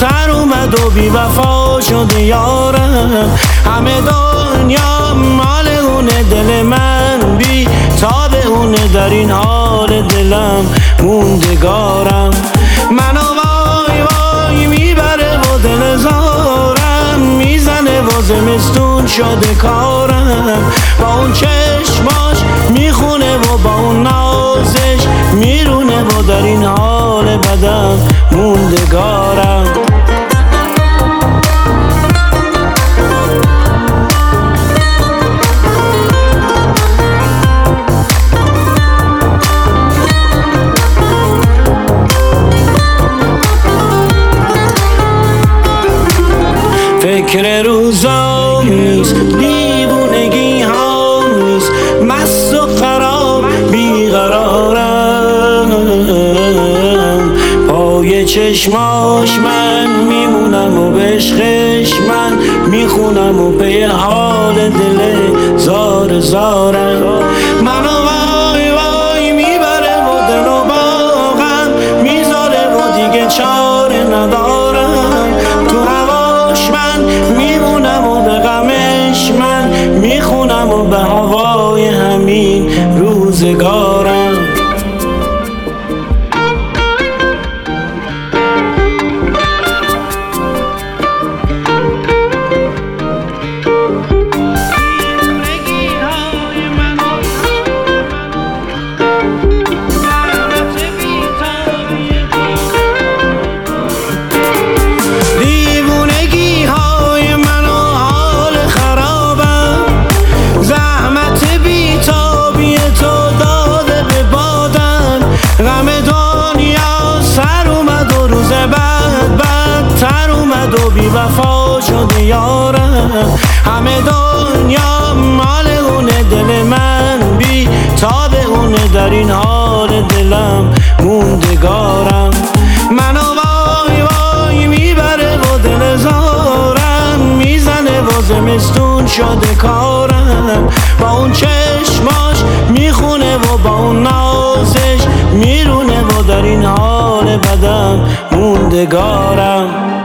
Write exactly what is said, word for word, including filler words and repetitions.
بدتر اومد و بی وفا شده یارم. همه دنیا مال اونه، دل من بی تاب اونه، در این حال دلم موندگارم. منو وای وای میبره و دل زارم میزنه و زمستون شده کارم. با اون چشماش میخونه و با اون نازش میرونه و در این حال بدم موندگارم. فکر روزا نیست، دیوونگی ها نیست، مست و خراب بیقرارم. پای چشماش من میمونم و به عشقش من میخونم و به حال دل زار زارم. منو وای وای میبره و دل و باغم میذاره و دیگه چاره ندارم. تو هواش من میمونم و به غمش من میخونم و به هوای همین روزگارم. غم دنیا سر اومد و روز بعد بدتر اومد و بی وفا شده یارم. همه دنیا مال اونه، دل من بی تاب اونه، در این حال دلم موندگارم. منو وای وای میبره و دل زارم میزنه و زمستون شده کارم. با اون چشماش میخونه و با اون نازش میرونه و در این حال بدم موندگارم.